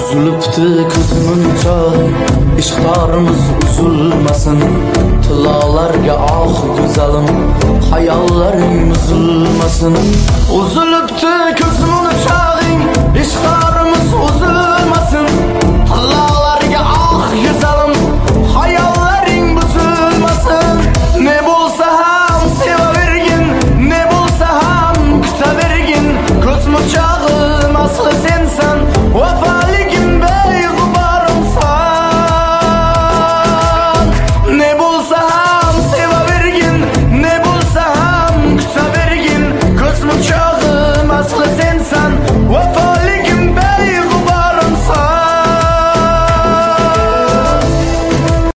Uzulibdi ko'zimcha, ishqlarimiz uzulmasin. Tilolarga go'zalim, hayollaring buzilmasin. Uzulibdi